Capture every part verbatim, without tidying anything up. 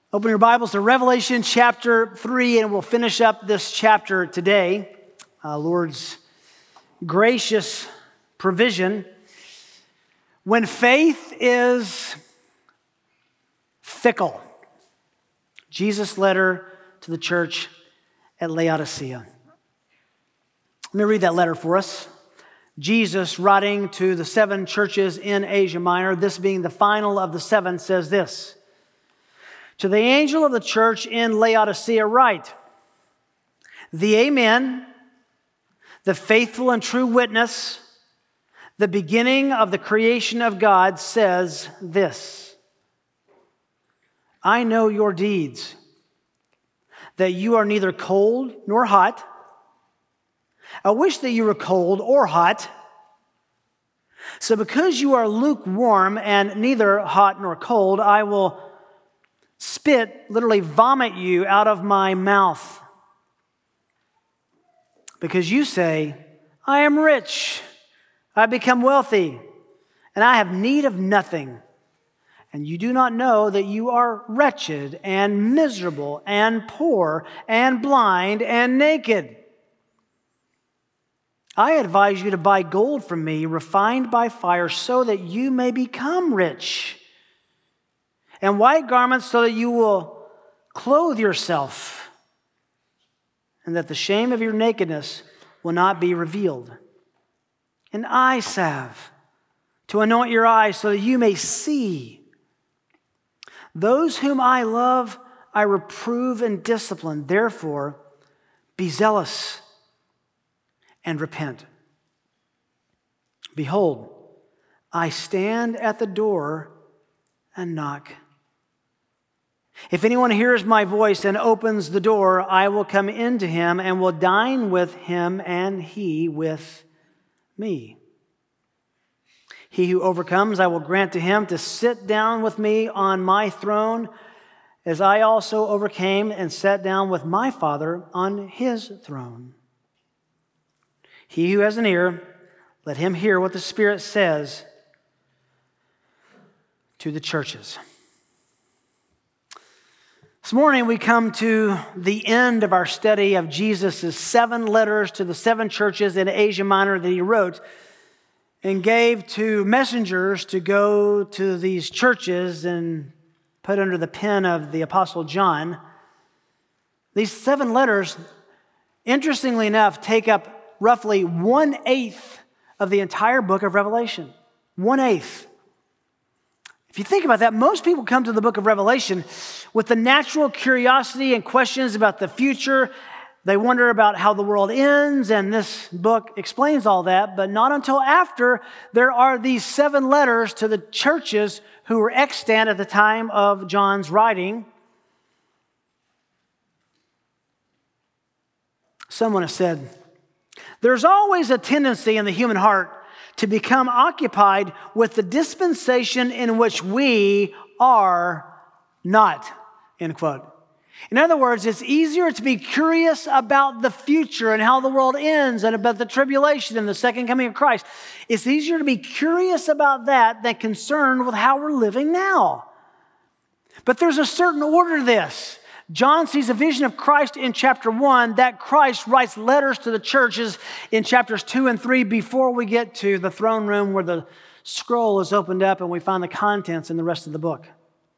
Open your Bibles to Revelation chapter three, and we'll finish up this chapter today. Uh, Lord's gracious provision. When faith is fickle. Jesus' letter to the church at Laodicea. Let me read that letter for us. Jesus, writing to the seven churches in Asia Minor, this being the final of the seven, says this. To the angel of the church in Laodicea write, the Amen, the faithful and true witness, the beginning of the creation of God, says this. I know your deeds, that you are neither cold nor hot. I wish that you were cold or hot. So because you are lukewarm and neither hot nor cold, I will spit, literally vomit you out of my mouth. Because you say, I am rich, I become wealthy, and I have need of nothing. And you do not know that you are wretched and miserable and poor and blind and naked. I advise you to buy gold from me, refined by fire, so that you may become rich, and white garments so that you will clothe yourself, and that the shame of your nakedness will not be revealed. An eye salve to anoint your eyes so that you may see. Those whom I love, I reprove and discipline. Therefore, be zealous and repent. Behold, I stand at the door and knock. If anyone hears my voice and opens the door, I will come into him and will dine with him and he with me. He who overcomes, I will grant to him to sit down with me on my throne, as I also overcame and sat down with my Father on his throne. He who has an ear, let him hear what the Spirit says to the churches. This morning we come to the end of our study of Jesus' seven letters to the seven churches in Asia Minor that he wrote and gave to messengers to go to these churches and put under the pen of the Apostle John. These seven letters, interestingly enough, take up roughly one-eighth of the entire book of Revelation. One-eighth. If you think about that, most people come to the book of Revelation with the natural curiosity and questions about the future. They wonder about how the world ends, and this book explains all that, but not until after there are these seven letters to the churches who were extant at the time of John's writing. Someone has said, there's always a tendency in the human heart to become occupied with the dispensation in which we are not, end quote. In other words, it's easier to be curious about the future and how the world ends and about the tribulation and the second coming of Christ. It's easier to be curious about that than concerned with how we're living now. But there's a certain order to this. John sees a vision of Christ in chapter one, that Christ writes letters to the churches in chapters two and three before we get to the throne room where the scroll is opened up and we find the contents in the rest of the book.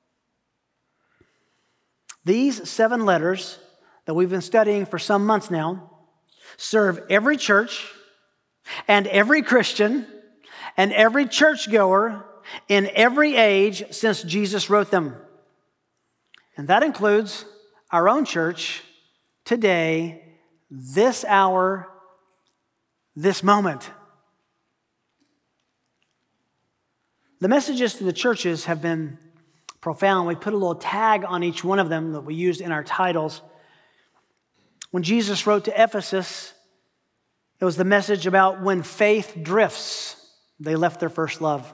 These seven letters that we've been studying for some months now serve every church and every Christian and every churchgoer in every age since Jesus wrote them. And that includes our own church today, this hour, this moment. The messages to the churches have been profound. We put a little tag on each one of them that we used in our titles. When Jesus wrote to Ephesus, it was the message about when faith drifts, they left their first love.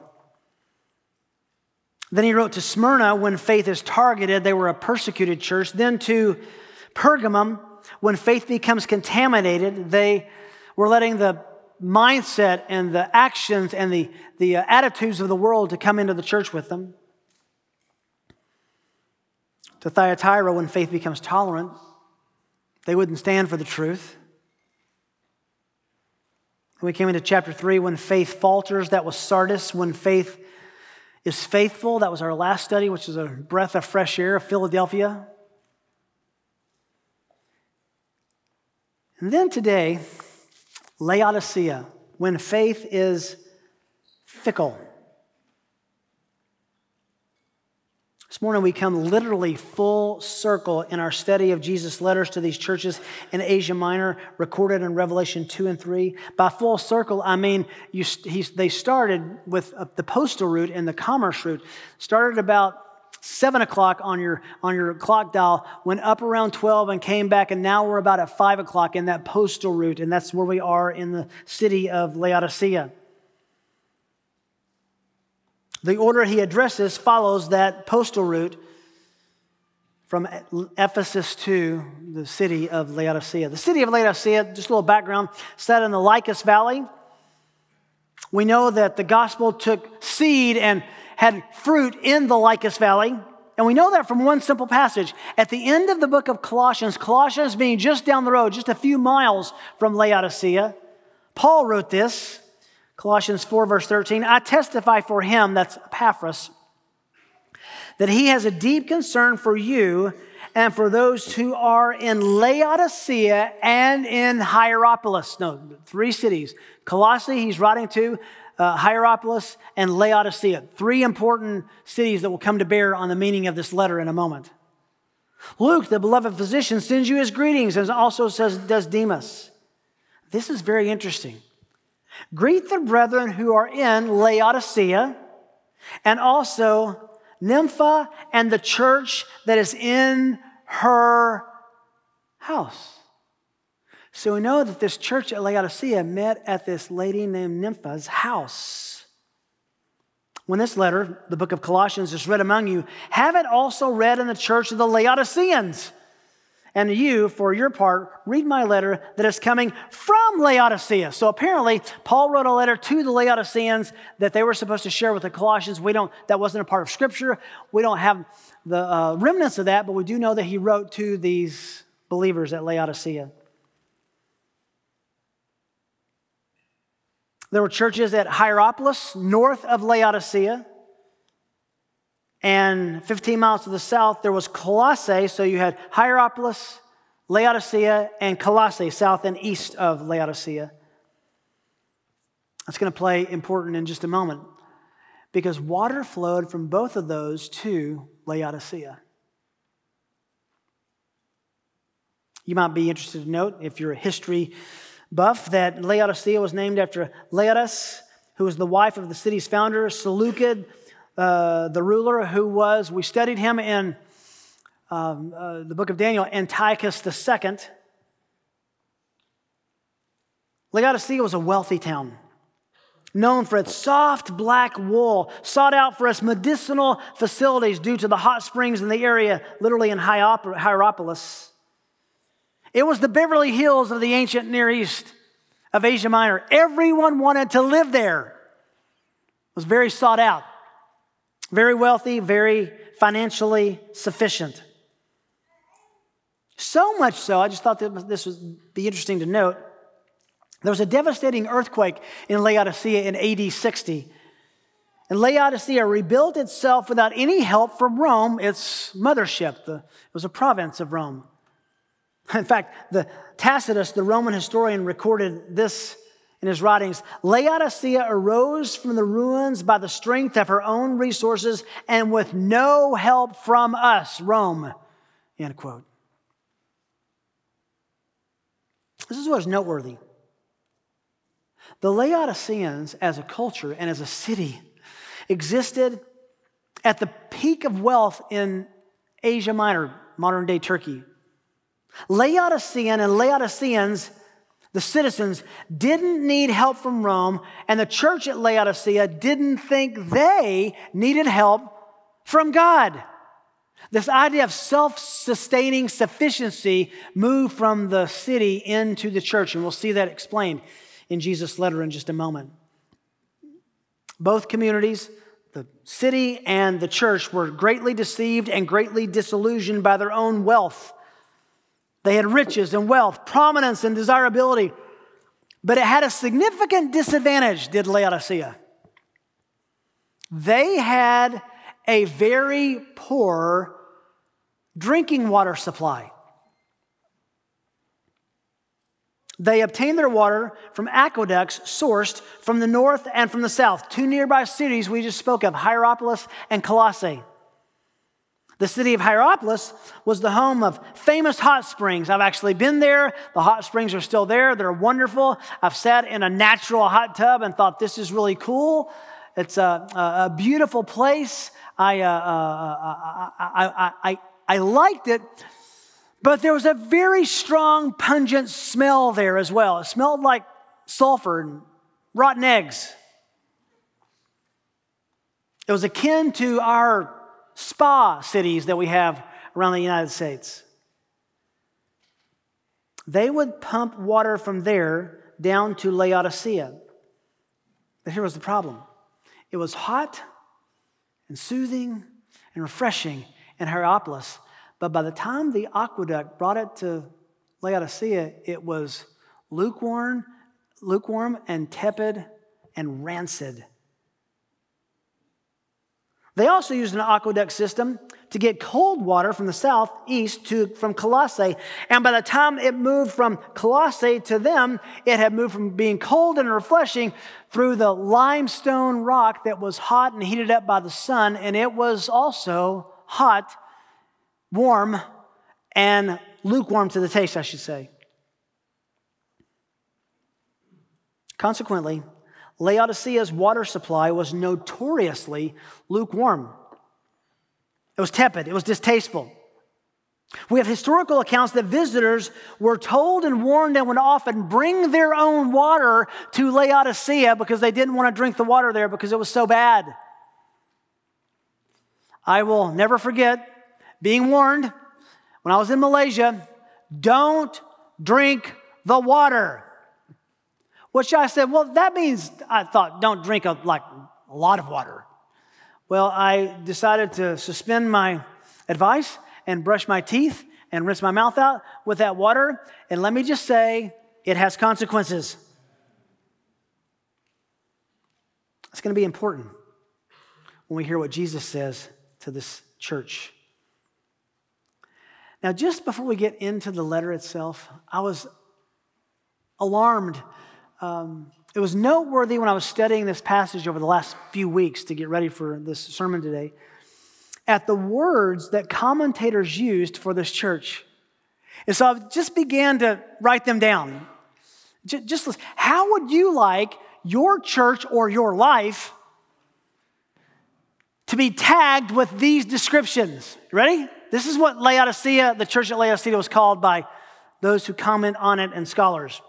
Then he wrote to Smyrna, when faith is targeted, they were a persecuted church. Then to Pergamum, when faith becomes contaminated, they were letting the mindset and the actions and the, the uh, attitudes of the world to come into the church with them. To Thyatira, when faith becomes tolerant, they wouldn't stand for the truth. When we came into chapter three, when faith falters, that was Sardis. When faith is faithful, that was our last study, which is a breath of fresh air, Philadelphia. And then today, Laodicea, when faith is fickle. This morning we come literally full circle in our study of Jesus' letters to these churches in Asia Minor, recorded in Revelation two and three. By full circle, I mean you, he's, they started with the postal route and the commerce route. Started about seven o'clock on your, on your clock dial, went up around twelve and came back, and now we're about at five o'clock in that postal route, and that's where we are in the city of Laodicea. The order he addresses follows that postal route from Ephesus to the city of Laodicea. The city of Laodicea, just a little background, sat in the Lycus Valley. We know that the gospel took seed and had fruit in the Lycus Valley. And we know that from one simple passage. At the end of the book of Colossians, Colossians being just down the road, just a few miles from Laodicea, Paul wrote this. Colossians four, verse thirteen, I testify for him, that's Epaphras, that he has a deep concern for you and for those who are in Laodicea and in Hierapolis. No, three cities. Colossae, he's writing to uh, Hierapolis and Laodicea. Three important cities that will come to bear on the meaning of this letter in a moment. Luke, the beloved physician, sends you his greetings, and also says, does Demas. This is very interesting. Greet the brethren who are in Laodicea, and also Nympha and the church that is in her house. So we know that this church at Laodicea met at this lady named Nympha's house. When this letter, the book of Colossians, is read among you, have it also read in the church of the Laodiceans. And you, for your part, read my letter that is coming from Laodicea. So apparently, Paul wrote a letter to the Laodiceans that they were supposed to share with the Colossians. We don't, that wasn't a part of Scripture. We don't have the uh, remnants of that, but we do know that he wrote to these believers at Laodicea. There were churches at Hierapolis, north of Laodicea. And fifteen miles to the south, there was Colossae. So you had Hierapolis, Laodicea, and Colossae, south and east of Laodicea. That's going to play important in just a moment, because water flowed from both of those to Laodicea. You might be interested to note, if you're a history buff, that Laodicea was named after Laodice, who was the wife of the city's founder, Seleucid, Uh, the ruler who was, we studied him in um, uh, the book of Daniel, Antiochus the Second. Laodicea was a wealthy town, known for its soft black wool, sought out for its medicinal facilities due to the hot springs in the area, literally in Hierapolis. It was the Beverly Hills of the ancient Near East, of Asia Minor. Everyone wanted to live there. It was very sought out. Very wealthy, very financially sufficient. So much so, I just thought that this would be interesting to note. There was a devastating earthquake in Laodicea in A D sixty. And Laodicea rebuilt itself without any help from Rome, its mothership. The, it was a province of Rome. In fact, the Tacitus, the Roman historian, recorded this in his writings. Laodicea arose from the ruins by the strength of her own resources and with no help from us, Rome. End quote. This is what is noteworthy. The Laodiceans as a culture and as a city existed at the peak of wealth in Asia Minor, modern-day Turkey. Laodicean and Laodiceans, the citizens, didn't need help from Rome, and the church at Laodicea didn't think they needed help from God. This idea of self-sustaining sufficiency moved from the city into the church, and we'll see that explained in Jesus' letter in just a moment. Both communities, the city and the church were greatly deceived and greatly disillusioned by their own wealth. They had riches and wealth, prominence and desirability, but it had a significant disadvantage, did Laodicea. They had a very poor drinking water supply. They obtained their water from aqueducts sourced from the north and from the south, two nearby cities we just spoke of, Hierapolis and Colossae. The city of Hierapolis was the home of famous hot springs. I've actually been there. The hot springs are still there. They're wonderful. I've sat in a natural hot tub and thought, this is really cool. It's a, a, a beautiful place. I, uh, uh, I, I, I, I liked it. But there was a very strong, pungent smell there as well. It smelled like sulfur and rotten eggs. It was akin to our spa cities that we have around the United States. They would pump water from there down to Laodicea. But here was the problem. It was hot and soothing and refreshing in Hierapolis. But by the time the aqueduct brought it to Laodicea, it was lukewarm, lukewarm and tepid and rancid. They also used an aqueduct system to get cold water from the southeast to from Colossae. And by the time it moved from Colossae to them, it had moved from being cold and refreshing through the limestone rock that was hot and heated up by the sun. And it was also hot, warm, and lukewarm to the taste, I should say. Consequently, Laodicea's water supply was notoriously lukewarm. It was tepid. It was distasteful. We have historical accounts that visitors were told and warned and would often bring their own water to Laodicea because they didn't want to drink the water there because it was so bad. I will never forget being warned when I was in Malaysia, don't drink the water. Which I said, well, that means, I thought, don't drink a, like a lot of water. Well, I decided to suspend my advice and brush my teeth and rinse my mouth out with that water. And let me just say, it has consequences. It's going to be important when we hear what Jesus says to this church. Now, just before we get into the letter itself, I was alarmed. Um, it was noteworthy when I was studying this passage over the last few weeks to get ready for this sermon today, at the words that commentators used for this church. And so I just began to write them down. Just, just listen. How would you like your church or your life to be tagged with these descriptions? Ready? This is what Laodicea, the church at Laodicea, was called by those who comment on it and scholars.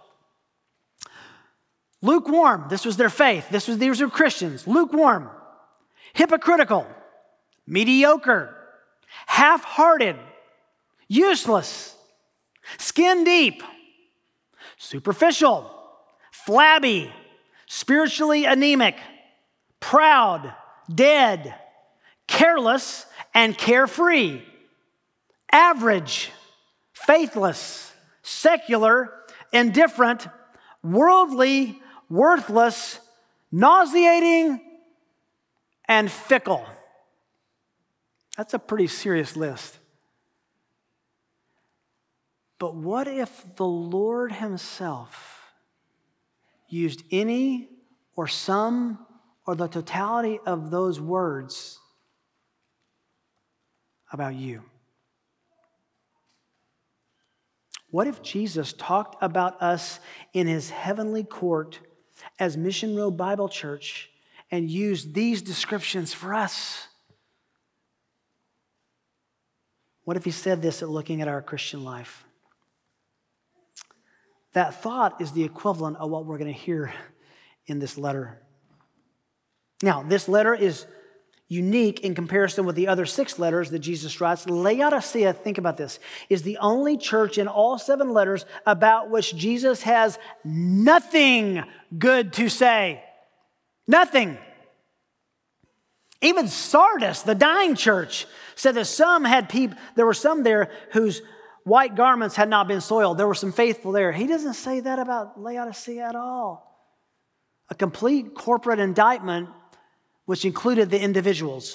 Lukewarm, this was their faith. This was, these were Christians. Lukewarm, hypocritical, mediocre, half-hearted, useless, skin deep, superficial, flabby, spiritually anemic, proud, dead, careless, and carefree, average, faithless, secular, indifferent, worldly, worthless, nauseating, and fickle. That's a pretty serious list. But what if the Lord himself used any or some or the totality of those words about you? What if Jesus talked about us in his heavenly court as Mission Road Bible Church and used these descriptions for us? What if he said this at looking at our Christian life? That thought is the equivalent of what we're going to hear in this letter. Now, this letter is unique in comparison with the other six letters that Jesus writes. Laodicea, think about this, is the only church in all seven letters about which Jesus has nothing good to say. Nothing. Even Sardis, the dying church, said that some had people, there were some there whose white garments had not been soiled. There were some faithful there. He doesn't say that about Laodicea at all. A complete corporate indictment, which included the individuals.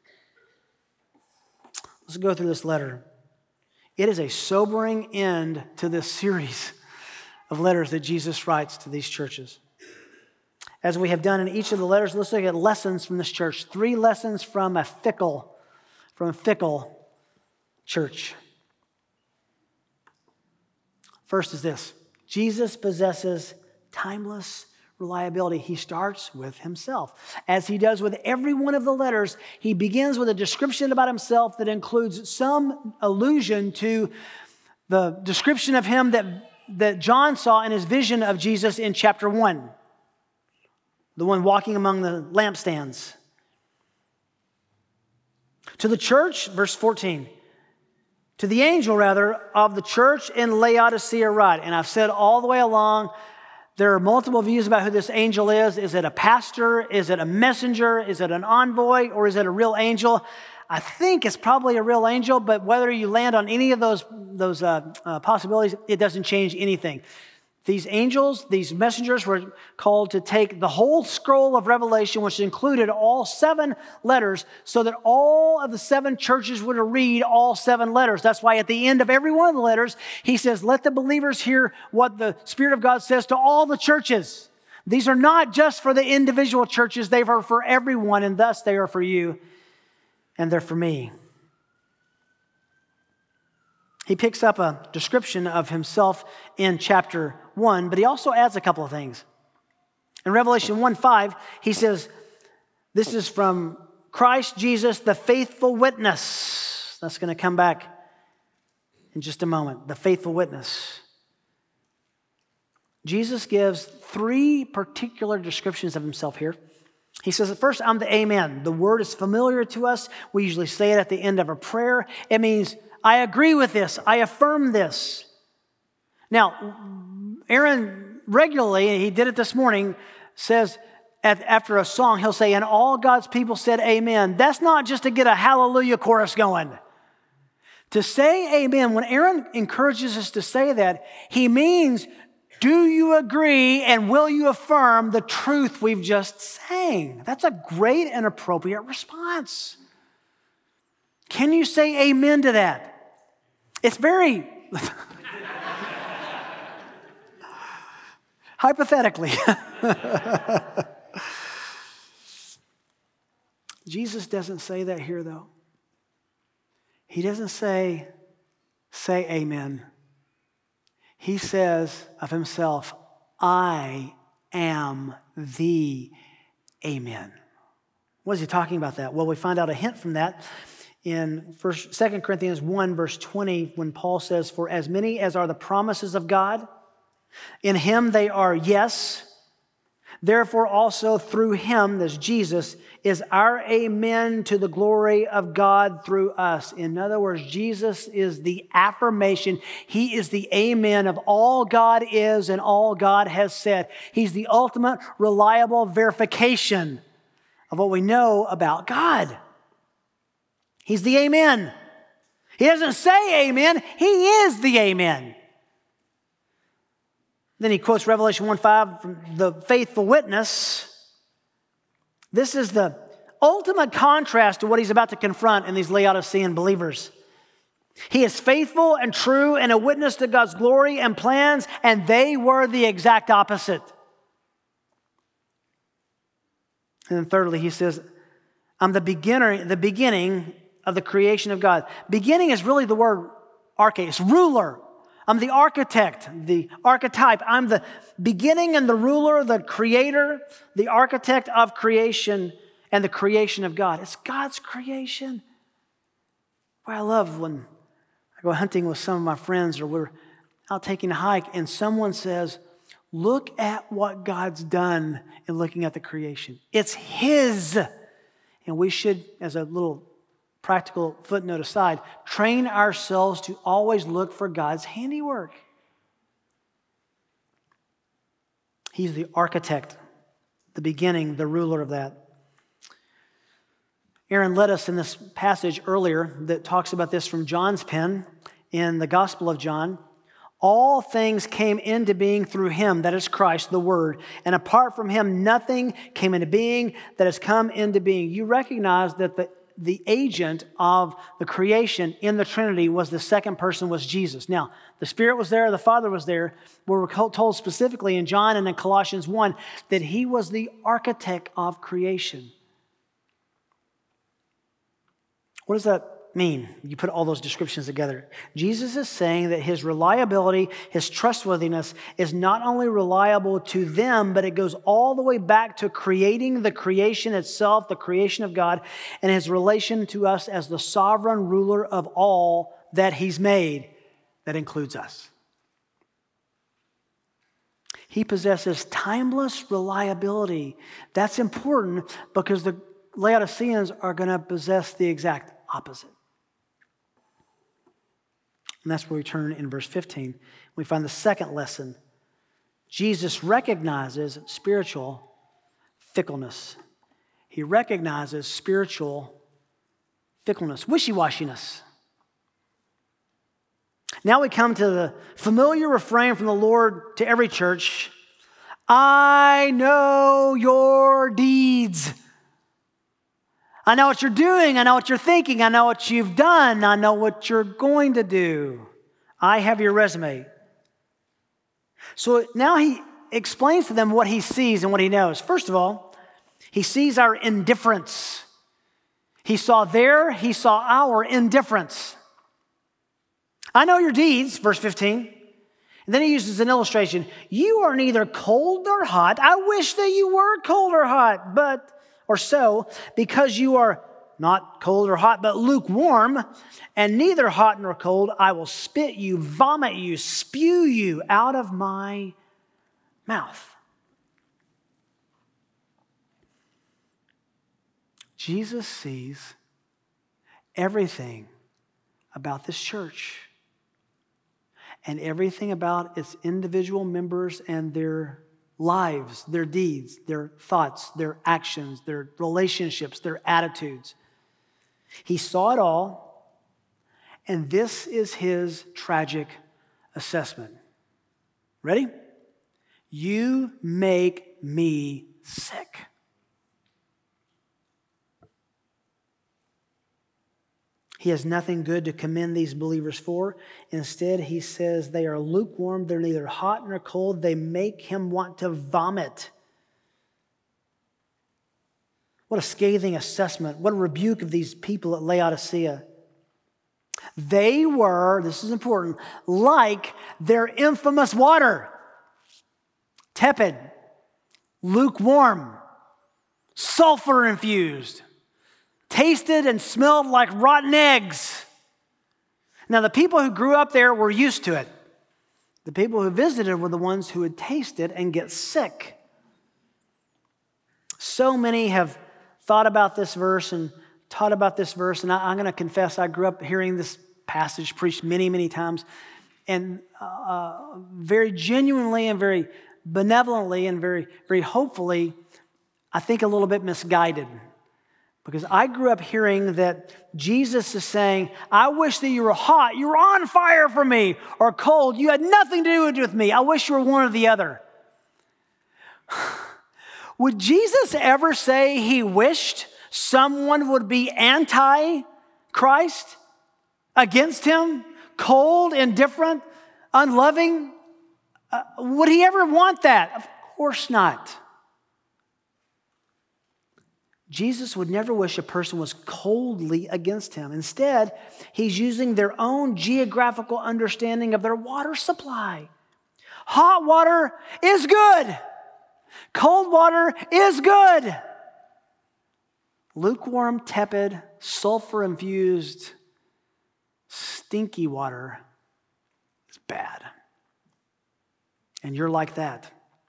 Let's go through this letter. It is a sobering end to this series of letters that Jesus writes to these churches. As we have done in each of the letters, let's look at lessons from this church. Three lessons from a fickle, from a fickle church. First is this: Jesus possesses timeless reliability. He starts with himself. As he does with every one of the letters, he begins with a description about himself that includes some allusion to the description of him that, that John saw in his vision of Jesus in chapter one. The one walking among the lampstands. To the church, verse fourteen, to the angel, rather, of the church in Laodicea write. And I've said all the way along, there are multiple views about who this angel is. Is it a pastor? Is it a messenger? Is it an envoy? Or is it a real angel? I think it's probably a real angel, but whether you land on any of those, those uh, uh, possibilities, it doesn't change anything. These angels, these messengers were called to take the whole scroll of Revelation, which included all seven letters, so that all of the seven churches were to read all seven letters. That's why at the end of every one of the letters, he says, let the believers hear what the Spirit of God says to all the churches. These are not just for the individual churches, they are for everyone, and thus they are for you, and they're for me. He picks up a description of himself in chapter one, but he also adds a couple of things. In Revelation one five, he says, this is from Christ Jesus, the faithful witness. That's going to come back in just a moment. The faithful witness. Jesus gives three particular descriptions of himself here. He says, at first, I'm the Amen. The word is familiar to us. We usually say it at the end of a prayer. It means, I agree with this. I affirm this. Now, Aaron regularly, and he did it this morning, says at, after a song, he'll say, and all God's people said amen. That's not just to get a hallelujah chorus going. To say amen, when Aaron encourages us to say that, he means, do you agree and will you affirm the truth we've just sang? That's a great and appropriate response. Can you say amen to that? It's very, hypothetically. Jesus doesn't say that here, though. He doesn't say, say amen. He says of himself, I am the amen. What is he talking about that? Well, we find out a hint from that in First, Second Corinthians one, verse twenty, when Paul says, for as many as are the promises of God, in him they are yes. Therefore also through him, this Jesus, is our amen to the glory of God through us. In other words, Jesus is the affirmation. He is the amen of all God is and all God has said. He's the ultimate reliable verification of what we know about God. He's the amen. He doesn't say amen. He is the amen. Then he quotes Revelation one five from the faithful witness. This is the ultimate contrast to what he's about to confront in these Laodicean believers. He is faithful and true and a witness to God's glory and plans, and they were the exact opposite. And then thirdly, he says, I'm the beginner, the beginning of the creation of God. Beginning is really the word arche, it's ruler. I'm the architect, the archetype. I'm the beginning and the ruler, the creator, the architect of creation and the creation of God. It's God's creation. Boy, I love when I go hunting with some of my friends or we're out taking a hike and someone says, look at what God's done in looking at the creation. It's His. And we should, as a little practical footnote aside, train ourselves to always look for God's handiwork. He's the architect, the beginning, the ruler of that. Aaron led us in this passage earlier that talks about this from John's pen in the Gospel of John. All things came into being through him, that is Christ, the Word. And apart from him, nothing came into being that has come into being. You recognize that the, the agent of the creation in the Trinity was the second person, was Jesus. Now, the Spirit was there, the Father was there. We're told specifically in John and in Colossians one that he was the architect of creation. What does that mean? You put all those descriptions together. Jesus is saying that his reliability, his trustworthiness is not only reliable to them, but it goes all the way back to creating the creation itself, the creation of God, and his relation to us as the sovereign ruler of all that he's made. That includes us. He possesses timeless reliability. That's important because the Laodiceans are going to possess the exact opposite. And that's where we turn in verse fifteen. We find the second lesson. Jesus recognizes spiritual fickleness. He recognizes spiritual fickleness, wishy-washiness. Now we come to the familiar refrain from the Lord to every church. I know your deeds. I know what you're doing. I know what you're thinking. I know what you've done. I know what you're going to do. I have your resume. So now he explains to them what he sees and what he knows. First of all, he sees our indifference. He saw there, he saw our indifference. I know your deeds, verse fifteen. And then he uses an illustration. You are neither cold nor hot. I wish that you were cold or hot, but... or so, because you are not cold or hot, but lukewarm, and neither hot nor cold, I will spit you, vomit you, spew you out of my mouth. Jesus sees everything about this church and everything about its individual members and their lives, their deeds, their thoughts, their actions, their relationships, their attitudes. He saw it all, and this is his tragic assessment. Ready? You make me sick. He has nothing good to commend these believers for. Instead, he says they are lukewarm. They're neither hot nor cold. They make him want to vomit. What a scathing assessment. What a rebuke of these people at Laodicea. They were, this is important, like their infamous water. Tepid, lukewarm, sulfur infused. Tasted and smelled like rotten eggs. Now, the people who grew up there were used to it. The people who visited were the ones who would taste it and get sick. So many have thought about this verse and taught about this verse, and I, I'm going to confess I grew up hearing this passage preached many, many times, and uh, very genuinely and very benevolently and very, very hopefully, I think a little bit misguided. Because I grew up hearing that Jesus is saying, I wish that you were hot, you were on fire for me, or cold, you had nothing to do with me. I wish you were one or the other. Would Jesus ever say he wished someone would be anti-Christ, against him, cold, indifferent, unloving? Uh, would he ever want that? Of course not. Jesus would never wish a person was coldly against him. Instead, he's using their own geographical understanding of their water supply. Hot water is good. Cold water is good. Lukewarm, tepid, sulfur-infused, stinky water is bad. And you're like that.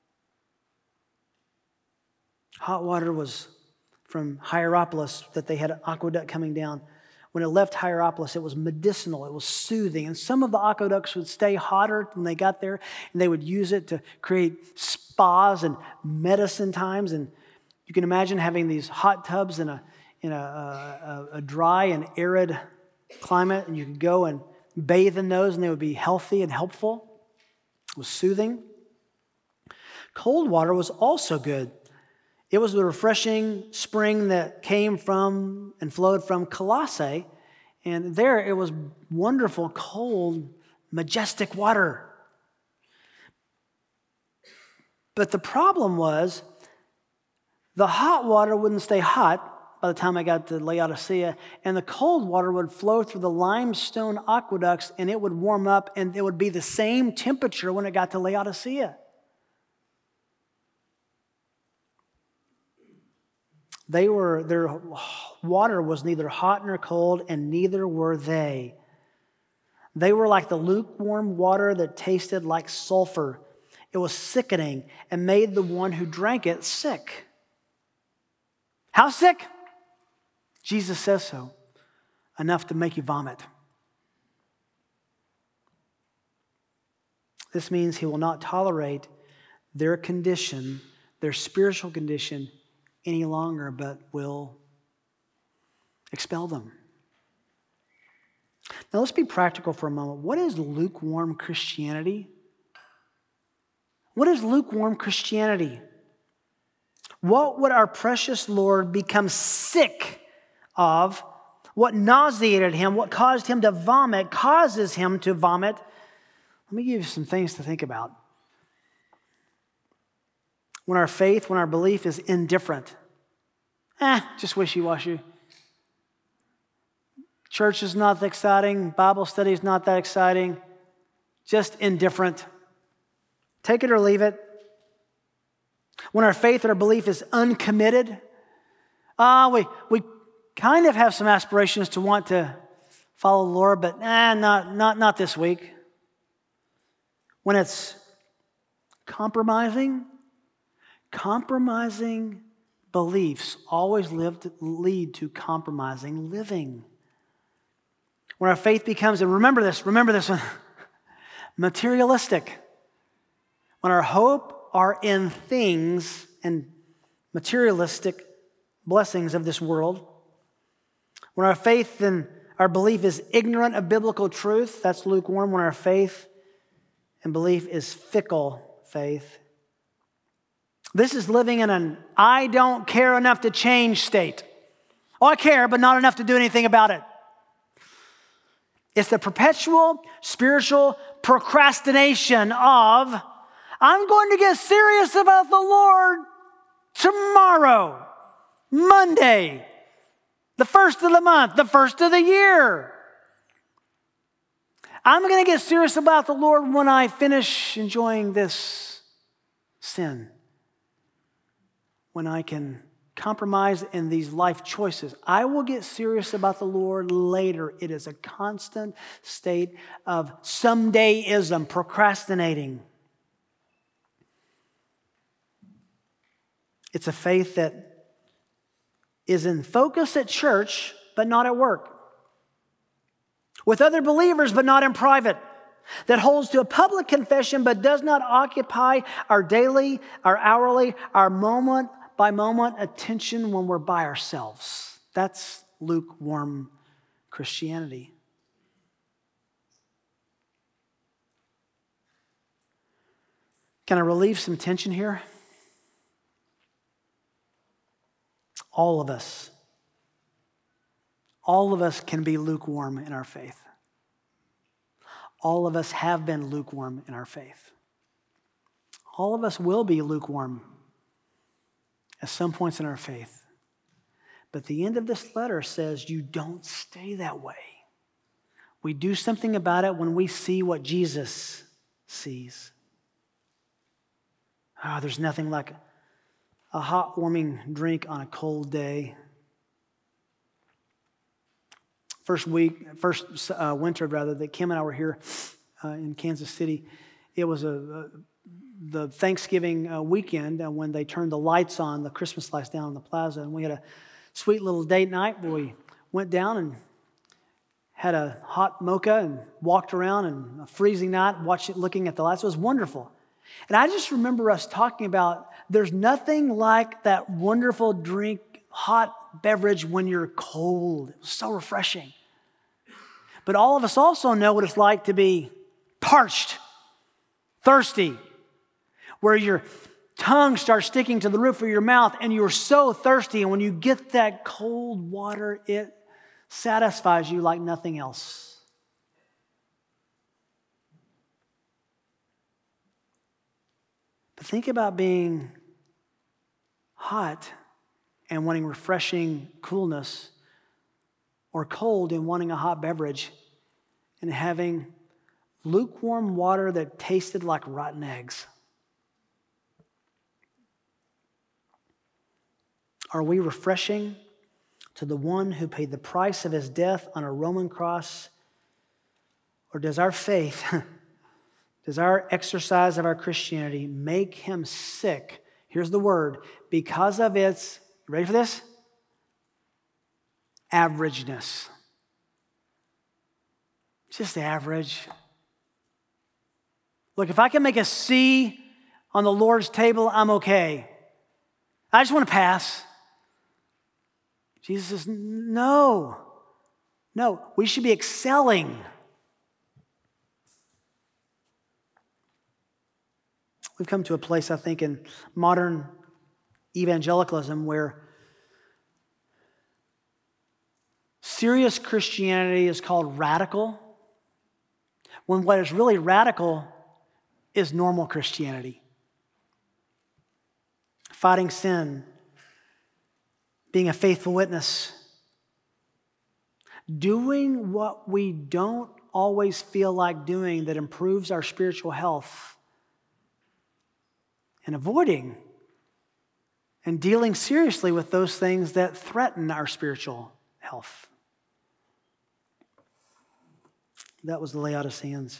Hot water was from Hierapolis, that they had an aqueduct coming down. When it left Hierapolis, it was medicinal, it was soothing. And some of the aqueducts would stay hotter when they got there, and they would use it to create spas and medicine times. And you can imagine having these hot tubs in a, in a, a, a dry and arid climate, and you could go and bathe in those, and they would be healthy and helpful. It was soothing. Cold water was also good. It was the refreshing spring that came from and flowed from Colossae, and there it was wonderful, cold, majestic water. But the problem was the hot water wouldn't stay hot by the time I got to Laodicea, and the cold water would flow through the limestone aqueducts, and it would warm up, and it would be the same temperature when it got to Laodicea. They were, their water was neither hot nor cold, and neither were they. They were like the lukewarm water that tasted like sulfur. It was sickening and made the one who drank it sick. How sick? Jesus says so. Enough to make you vomit. This means he will not tolerate their condition, their spiritual condition, any longer, but will expel them. Now let's be practical for a moment. What is lukewarm Christianity? What is lukewarm Christianity? What would our precious Lord become sick of? What nauseated him, what caused him to vomit, causes him to vomit? Let me give you some things to think about. When our faith, when our belief is indifferent. Eh, just wishy-washy. Church is not that exciting. Bible study is not that exciting. Just indifferent. Take it or leave it. When our faith and our belief is uncommitted. Ah, uh, we, we kind of have some aspirations to want to follow the Lord, but eh, not, not, not this week. When it's compromising, compromising beliefs always live to lead to compromising living. When our faith becomes, and remember this, remember this one, materialistic. When our hope are in things and materialistic blessings of this world. When our faith and our belief is ignorant of biblical truth, that's lukewarm. When our faith and belief is fickle faith. This is living in an I don't care enough to change state. Oh, I care, but not enough to do anything about it. It's the perpetual spiritual procrastination of, I'm going to get serious about the Lord tomorrow, Monday, the first of the month, the first of the year. I'm going to get serious about the Lord when I finish enjoying this sin. When I can compromise in these life choices. I will get serious about the Lord later. It is a constant state of somedayism, procrastinating. It's a faith that is in focus at church, but not at work. With other believers, but not in private. That holds to a public confession, but does not occupy our daily, our hourly, our moment by moment attention when we're by ourselves. That's lukewarm Christianity. Can I relieve some tension here? All of us, all of us can be lukewarm in our faith. All of us have been lukewarm in our faith. All of us will be lukewarm at some points in our faith. But the end of this letter says you don't stay that way. We do something about it when we see what Jesus sees. Ah, oh, there's nothing like a hot, warming drink on a cold day. First week, first uh, winter rather, that Kim and I were here uh, in Kansas City. It was a, a the Thanksgiving uh, weekend uh, when they turned the lights on, the Christmas lights down in the plaza, and we had a sweet little date night where we went down and had a hot mocha and walked around, and a freezing night, watched it, looking at the lights. It was wonderful. And I just remember us talking about there's nothing like that wonderful drink, hot beverage when you're cold. It was so refreshing. But all of us also know what it's like to be parched, thirsty, where your tongue starts sticking to the roof of your mouth and you're so thirsty, and when you get that cold water, it satisfies you like nothing else. But think about being hot and wanting refreshing coolness, or cold and wanting a hot beverage, and having lukewarm water that tasted like rotten eggs. Are we refreshing to the one who paid the price of his death on a Roman cross? Or does our faith, does our exercise of our Christianity make him sick? Here's the word, because of its, you ready for this? Averageness. Just average. Look, if I can make a C on the Lord's table, I'm okay. I just want to pass. Jesus says, no. No, we should be excelling. We've come to a place, I think, in modern evangelicalism where serious Christianity is called radical, when what is really radical is normal Christianity. Fighting sin, being a faithful witness, doing what we don't always feel like doing that improves our spiritual health, and avoiding and dealing seriously with those things that threaten our spiritual health. That was the Laodiceans.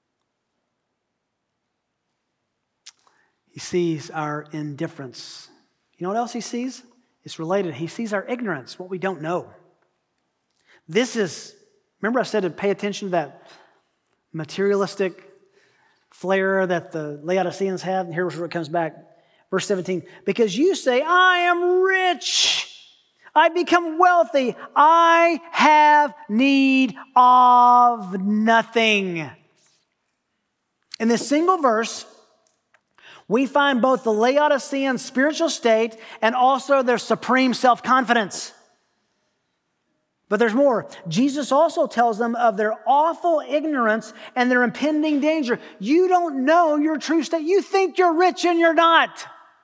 He sees our indifference. You know what else he sees? It's related. He sees our ignorance, what we don't know. This is, remember I said to pay attention to that materialistic flair that the Laodiceans had? And here's where it comes back. Verse seventeen, because you say, I am rich. I become wealthy. I have need of nothing. In this single verse, we find both the Laodicean spiritual state and also their supreme self-confidence. But there's more. Jesus also tells them of their awful ignorance and their impending danger. You don't know your true state. You think you're rich and you're not.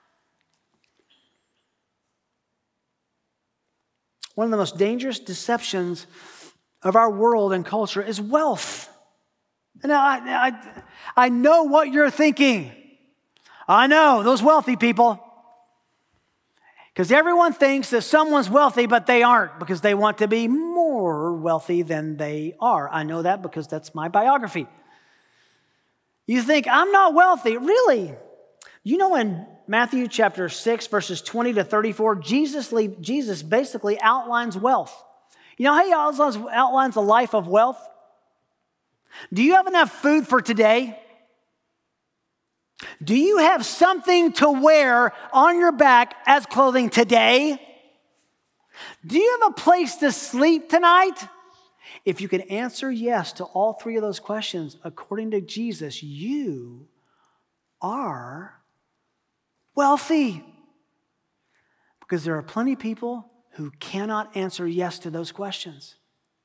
One of the most dangerous deceptions of our world and culture is wealth. And I, I, I know what you're thinking. I know, those wealthy people. Because everyone thinks that someone's wealthy, but they aren't, because they want to be more wealthy than they are. I know that because that's my biography. You think, I'm not wealthy. Really? You know, in Matthew chapter six, verses twenty to thirty-four, Jesus, Jesus basically outlines wealth. You know how he outlines, outlines a life of wealth? Do you have enough food for today? Do you have something to wear on your back as clothing today? Do you have a place to sleep tonight? If you can answer yes to all three of those questions, according to Jesus, you are wealthy. Because there are plenty of people who cannot answer yes to those questions.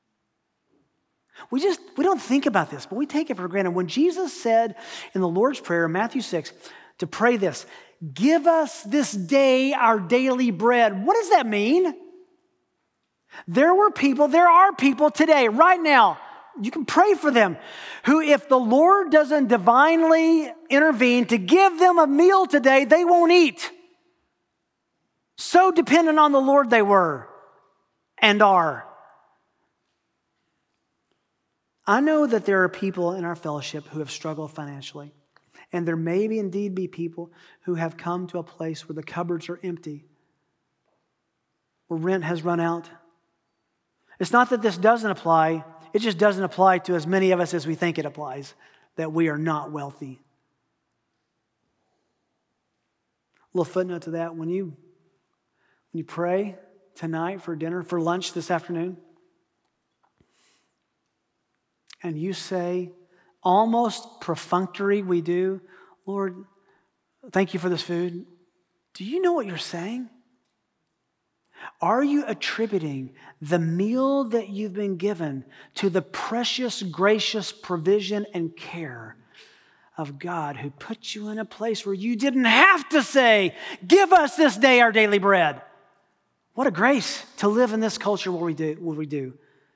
We just, we don't think about this, but we take it for granted. When Jesus said in the Lord's Prayer, Matthew six, to pray this, give us this day our daily bread. What does that mean? There were people, there are people today, right now, you can pray for them, who if the Lord doesn't divinely intervene to give them a meal today, they won't eat. So dependent on the Lord they were and are. I know that there are people in our fellowship who have struggled financially. And there may be indeed be people who have come to a place where the cupboards are empty, where rent has run out. It's not that this doesn't apply. It just doesn't apply to as many of us as we think it applies, that we are not wealthy. A little footnote to that. When you, when you pray, tonight for dinner, for lunch this afternoon, and you say, almost perfunctory we do, Lord, thank you for this food, do you know what you're saying? Are you attributing the meal that you've been given to the precious, gracious provision and care of God who put you in a place where you didn't have to say, give us this day our daily bread? What a grace to live in this culture where we do what we do.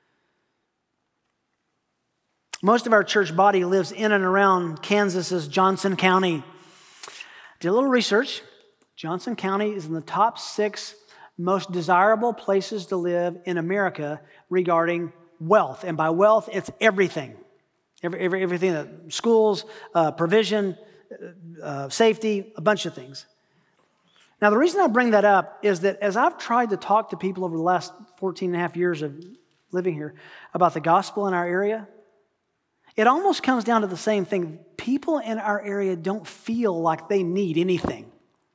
Most of our church body lives in and around Kansas's Johnson County. Did a little research. Johnson County is in the top six most desirable places to live in America regarding wealth. And by wealth, it's everything. Every, every, everything, that schools, uh, provision, uh, safety, a bunch of things. Now, the reason I bring that up is that as I've tried to talk to people over the last fourteen and a half years of living here about the gospel in our area, it almost comes down to the same thing. People in our area don't feel like they need anything.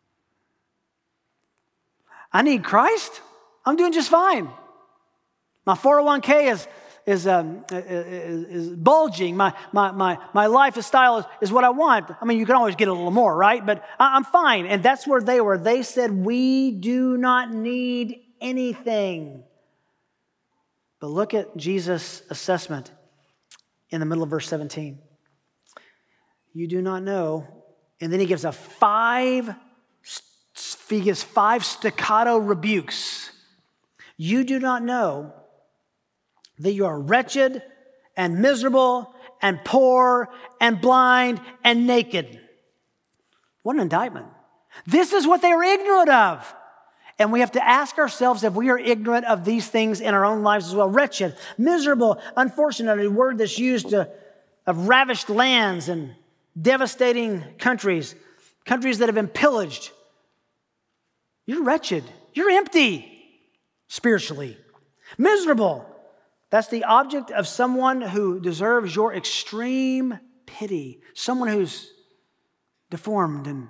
I need Christ. I'm doing just fine. My four oh one k is is um, is, is bulging. My my my my lifestyle is, is what I want. I mean, you can always get a little more, right? But I, I'm fine. And that's where they were. They said, we do not need anything. But look at Jesus' assessment in the middle of verse seventeen. You do not know. And then he gives a five He gives five staccato rebukes. You do not know that you are wretched and miserable and poor and blind and naked. What an indictment. This is what they are ignorant of. And we have to ask ourselves if we are ignorant of these things in our own lives as well. Wretched, miserable, unfortunately, a word that's used to, of ravished lands and devastating countries, countries that have been pillaged. You're wretched. You're empty spiritually. Miserable. That's the object of someone who deserves your extreme pity. Someone who's deformed and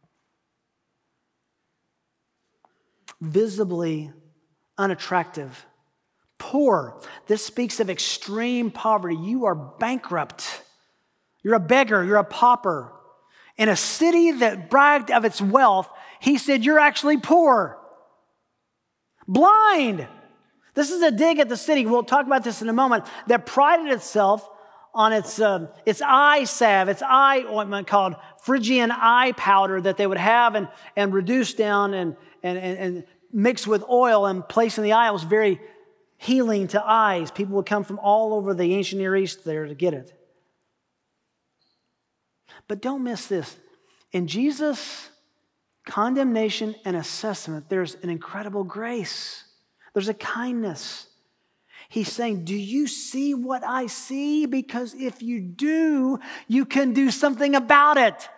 visibly unattractive. Poor. This speaks of extreme poverty. You are bankrupt. You're a beggar. You're a pauper. In a city that bragged of its wealth, he said, you're actually poor. Blind. This is a dig at the city. We'll talk about this in a moment. That prided itself on its, uh, its eye salve, its eye ointment called Phrygian eye powder that they would have and, and reduce down and, and, and, and mix with oil and place in the eye. It was very healing to eyes. People would come from all over the ancient Near East there to get it. But don't miss this. In Jesus' condemnation and assessment, there's an incredible grace. There's a kindness. He's saying, do you see what I see? Because if you do, you can do something about it.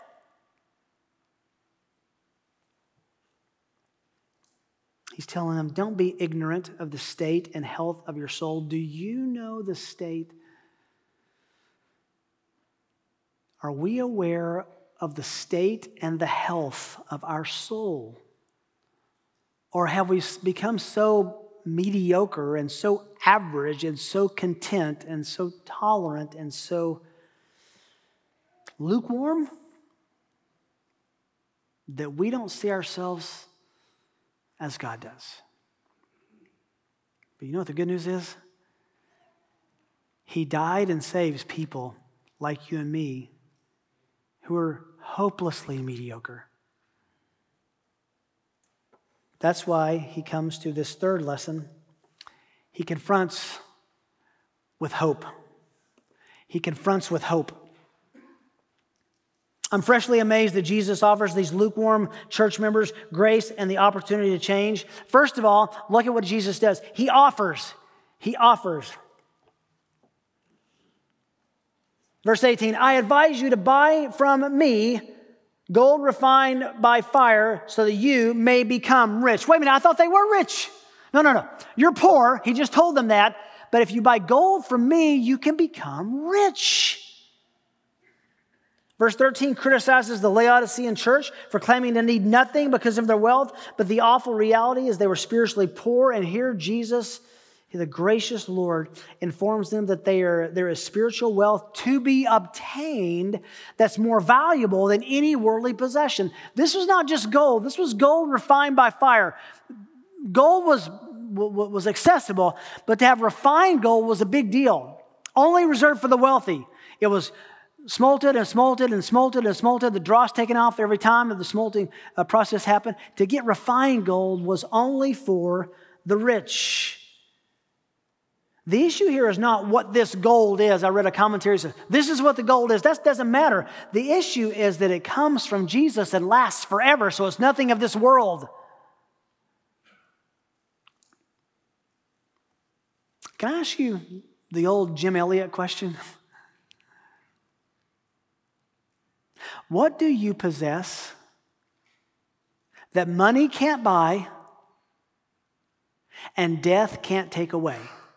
He's telling them, don't be ignorant of the state and health of your soul. Do you know the state? Are we aware of the state and the health of our soul? Or have we become so mediocre and so average and so content and so tolerant and so lukewarm that we don't see ourselves as God does? But you know what the good news is? He died and saves people like you and me who are hopelessly mediocre. That's why he comes to this third lesson. He confronts with hope. He confronts with hope. I'm freshly amazed that Jesus offers these lukewarm church members grace and the opportunity to change. First of all, look at what Jesus does. He offers. He offers. Verse eighteen, I advise you to buy from me gold refined by fire so that you may become rich. Wait a minute, I thought they were rich. No, no, no. You're poor. He just told them that. But if you buy gold from me, you can become rich. Verse thirteen criticizes the Laodicean church for claiming to need nothing because of their wealth, but the awful reality is they were spiritually poor, and here Jesus, the gracious Lord, informs them that they are, there is spiritual wealth to be obtained that's more valuable than any worldly possession. This was not just gold. This was gold refined by fire. Gold was, was accessible, but to have refined gold was a big deal, only reserved for the wealthy. It was smelted and smelted and smelted and smelted. The dross taken off every time that the smelting uh, process happened. To get refined gold was only for the rich. The issue here is not what this gold is. I read a commentary that says, this is what the gold is. That doesn't matter. The issue is that it comes from Jesus and lasts forever, so it's nothing of this world. Can I ask you the old Jim Elliot question? What do you possess that money can't buy and death can't take away?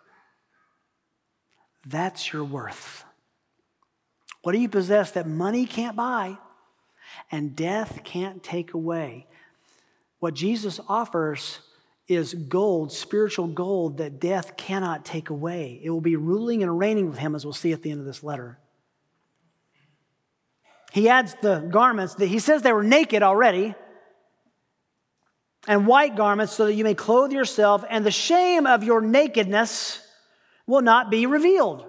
That's your worth. What do you possess that money can't buy and death can't take away? What Jesus offers is gold, spiritual gold that death cannot take away. It will be ruling and reigning with him, as we'll see at the end of this letter. He adds the garments. He says they were naked already, and white garments so that you may clothe yourself, and the shame of your nakedness will not be revealed.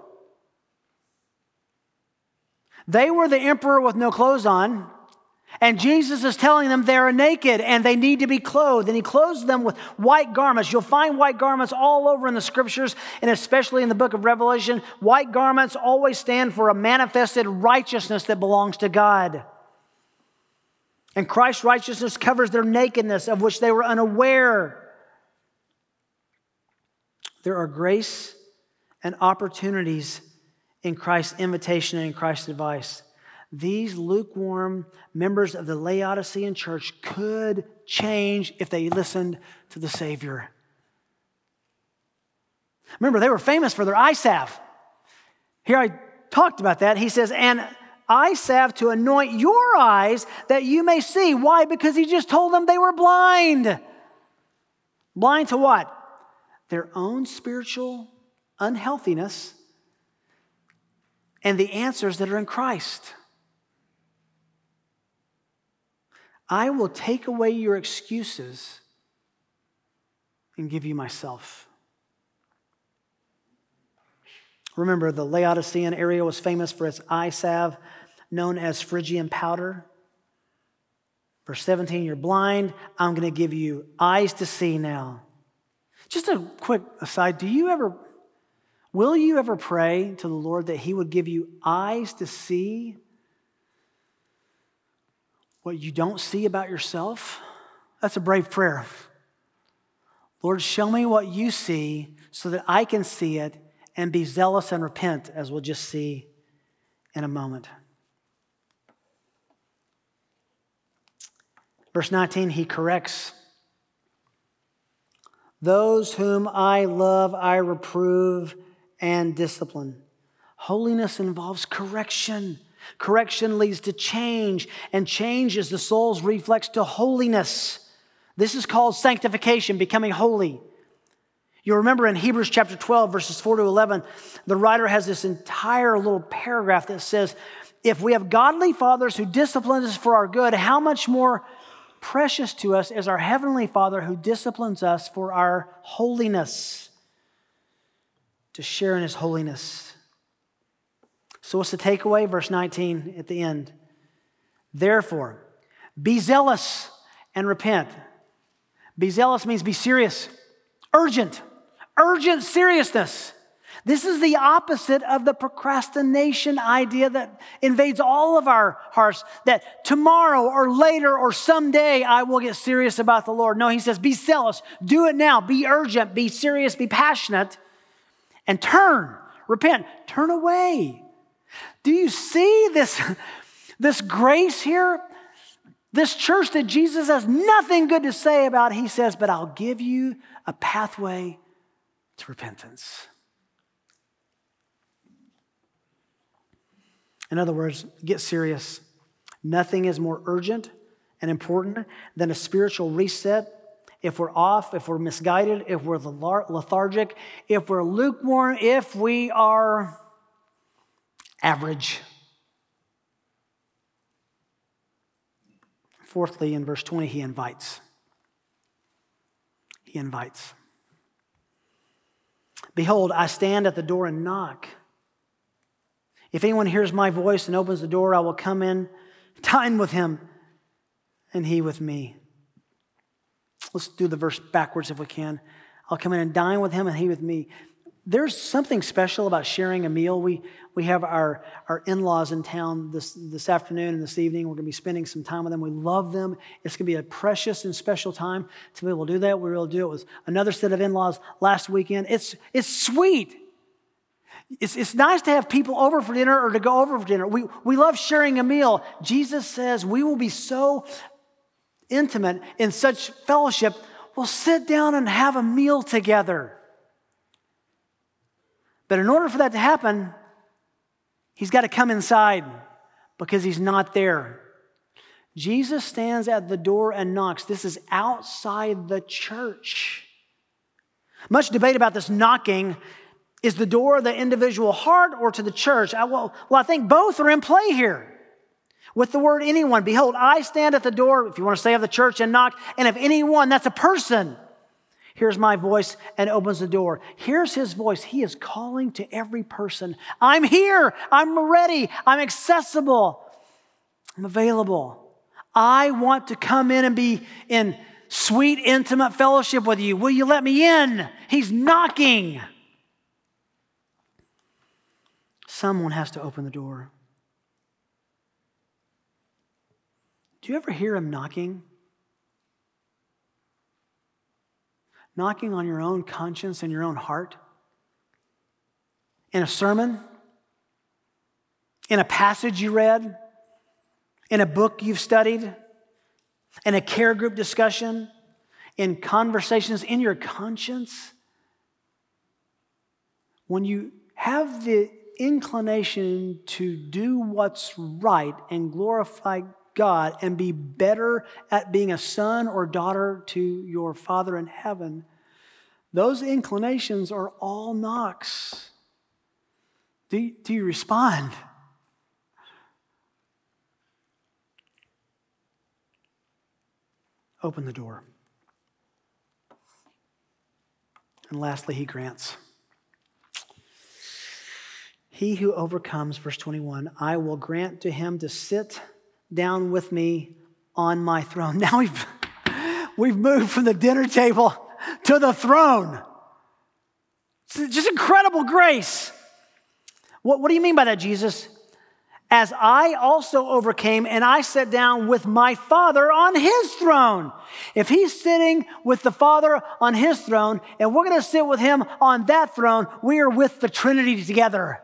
They were the emperor with no clothes on, and Jesus is telling them they're naked and they need to be clothed. And he clothes them with white garments. You'll find white garments all over in the scriptures, and especially in the book of Revelation. White garments always stand for a manifested righteousness that belongs to God. And Christ's righteousness covers their nakedness, of which they were unaware. There are grace and opportunities in Christ's invitation and in Christ's advice. These lukewarm members of the Laodicean church could change if they listened to the Savior. Remember, they were famous for their eye salve. Here I talked about that. He says, and eye salve to anoint your eyes that you may see. Why? Because he just told them they were blind. Blind to what? Their own spiritual unhealthiness and the answers that are in Christ. I will take away your excuses and give you myself. Remember, the Laodicean area was famous for its eye salve, known as Phrygian powder. Verse seventeen, you're blind. I'm going to give you eyes to see now. Just a quick aside, do you ever, will you ever pray to the Lord that he would give you eyes to see what you don't see about yourself? That's a brave prayer. Lord, show me what you see so that I can see it and be zealous and repent, as we'll just see in a moment. Verse nineteen, he corrects. Those whom I love, I reprove and discipline. Holiness involves correction. Correction leads to change, and change is the soul's reflex to holiness. This is called sanctification, becoming holy. You remember in Hebrews chapter twelve, verses four to eleven, the writer has this entire little paragraph that says, if we have godly fathers who discipline us for our good, how much more precious to us is our heavenly Father who disciplines us for our holiness, to share in his holiness. So what's the takeaway? Verse nineteen at the end. Therefore, be zealous and repent. Be zealous means be serious, urgent, urgent seriousness. This is the opposite of the procrastination idea that invades all of our hearts, that tomorrow or later or someday I will get serious about the Lord. No, he says, be zealous, do it now, be urgent, be serious, be passionate, and turn, repent, turn away. Do you see this, this grace here? This church that Jesus has nothing good to say about, he says, but I'll give you a pathway to repentance. In other words, get serious. Nothing is more urgent and important than a spiritual reset. If we're off, if we're misguided, if we're lethargic, if we're lukewarm, if we are average. Fourthly, in verse twenty, he invites. He invites. Behold, I stand at the door and knock. If anyone hears my voice and opens the door, I will come in, dine with him, and he with me. Let's do the verse backwards if we can. I'll come in and dine with him and he with me. There's something special about sharing a meal. We we have our, our in-laws in town this, this afternoon and this evening. We're going to be spending some time with them. We love them. It's going to be a precious and special time to be able to do that. We were able to do it with another set of in-laws last weekend. It's it's sweet. It's, it's nice to have people over for dinner or to go over for dinner. We, we love sharing a meal. Jesus says we will be so intimate in such fellowship, we'll sit down and have a meal together. But in order for that to happen, he's got to come inside because he's not there. Jesus stands at the door and knocks. This is outside the church. Much debate about this knocking. Is the door the individual heart or to the church? I, well, well, I think both are in play here. With the word anyone, behold, I stand at the door, if you want to say of the church, and knock. And if anyone, that's a person, hears my voice and opens the door. Here's his voice. He is calling to every person. I'm here. I'm ready. I'm accessible. I'm available. I want to come in and be in sweet, intimate fellowship with you. Will you let me in? He's knocking. Someone has to open the door. Do you ever hear him knocking? Knocking on your own conscience and your own heart? In a sermon? In a passage you read? In a book you've studied? In a care group discussion? In conversations in your conscience? When you have the inclination to do what's right and glorify God and be better at being a son or daughter to your Father in heaven, those inclinations are all knocks. Do you, do you respond? Open the door. And lastly, he grants. He who overcomes, verse twenty-one, I will grant to him to sit down with me on my throne. Now we've, we've moved from the dinner table to the throne. It's just incredible grace. What, what do you mean by that, Jesus? As I also overcame and I sat down with my Father on his throne. If he's sitting with the Father on his throne and we're going to sit with him on that throne, we are with the Trinity together.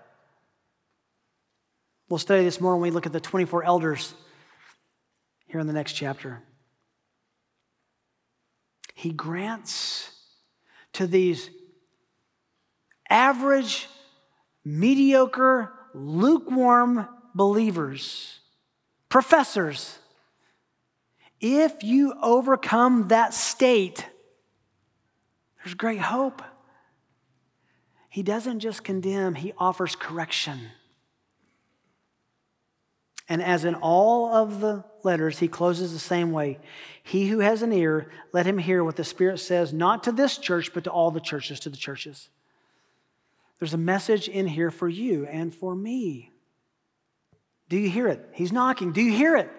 We'll study this more when we look at the twenty-four elders here in the next chapter. He grants to these average, mediocre, lukewarm believers, professors, if you overcome that state, there's great hope. He doesn't just condemn, he offers correction. And as in all of the letters, he closes the same way. He who has an ear, let him hear what the Spirit says, not to this church, but to all the churches, to the churches. There's a message in here for you and for me. Do you hear it? He's knocking. Do you hear it?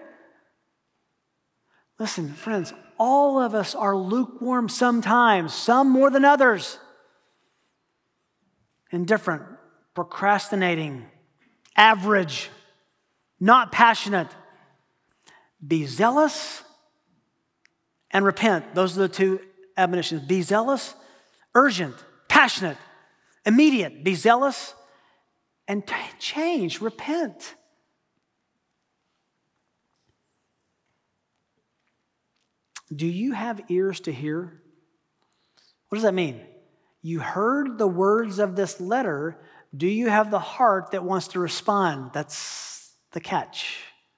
Listen, friends, all of us are lukewarm sometimes, some more than others. Indifferent, procrastinating, average, not passionate. Be zealous and repent. Those are the two admonitions. Be zealous, urgent, passionate, immediate. Be zealous and t- change, repent. Do you have ears to hear? What does that mean? You heard the words of this letter, Do you have the heart that wants to respond? That's the catch.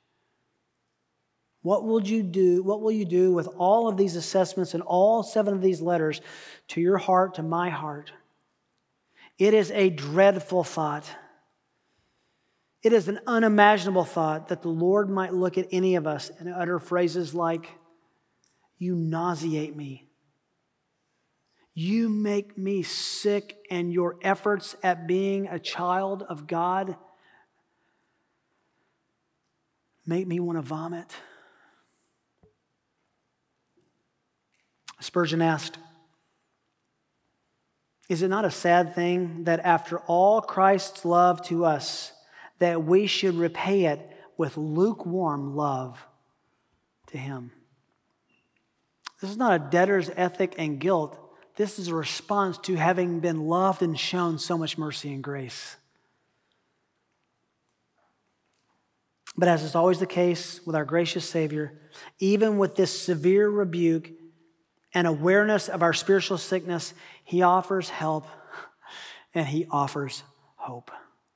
What will you do? What will you do with all of these assessments and all seven of these letters to your heart, to my heart? It is a dreadful thought. It is an unimaginable thought that the Lord might look at any of us and utter phrases like, "You nauseate me. You make me sick, and your efforts at being a child of God make me want to vomit." Spurgeon asked, "Is it not a sad thing that after all Christ's love to us, that we should repay it with lukewarm love to him?" This is not a debtor's ethic and guilt. This is a response to having been loved and shown so much mercy and grace. But as is always the case with our gracious Savior, even with this severe rebuke and awareness of our spiritual sickness, he offers help and he offers hope.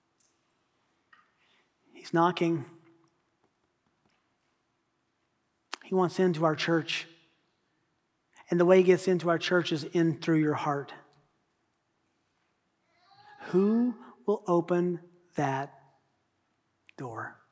He's knocking. He wants into our church. And the way he gets into our church is in through your heart. Who will open that door?